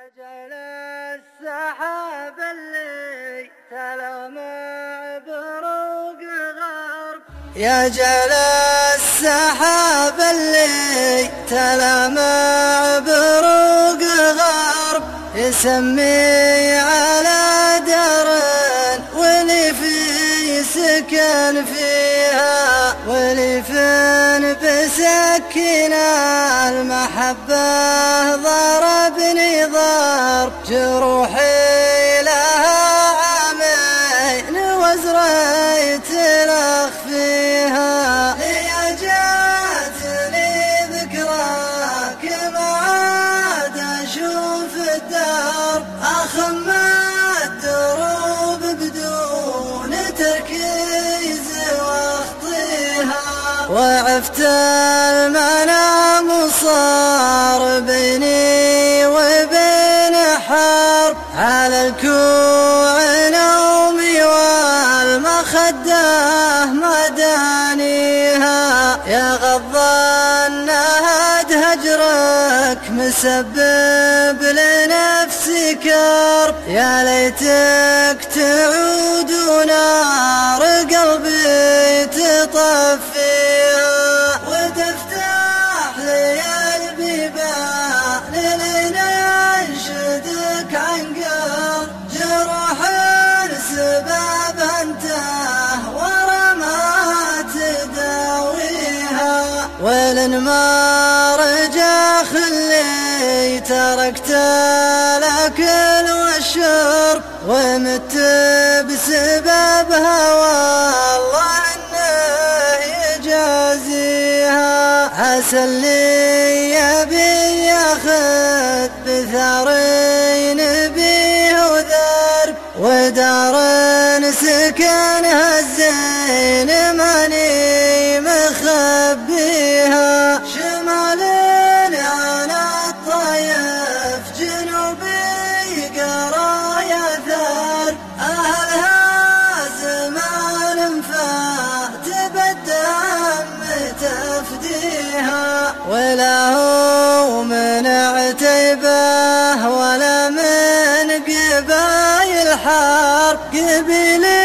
جل السحاب اللي تلمع بروق غرب، يا جل السحاب اللي تلمع بروق غرب، يسمي على دار واللي في سكن فيها، واللي فين بسكينة المحبة ضربني ضرب، جروحي لها عامين وزريت الاخ فيها، لي جاتني ذكراك ما عاد اشوف الدار، اخمى الدروب بدون تركيز واخطيها، وعفت المنام صار بيني وبين حرب، على الكوع نومي والمخدة مدانيها، يا غض نهد هجرك مسبب لنفسي كرب، يا ليتك تعود ونار قلبي تطفيها، وتفتح لي البيبان لننشدك عن قلب، جرح سبب انته ورا ما تداويها، ولن ما رجع خلي تركت الاكل والشرب، ومت بسببها والله انه يجازيها، عسى اللي يبي ياخذ بثارين بيه وذرب، ودار سكنها الزين ماني مخبيها، شمال انا الطيف جنوبي قرايا ثار، اهلها زمان فات بالدم تفديها، ولا هو من عتيبه ولا من قبايل حرب، قبيلي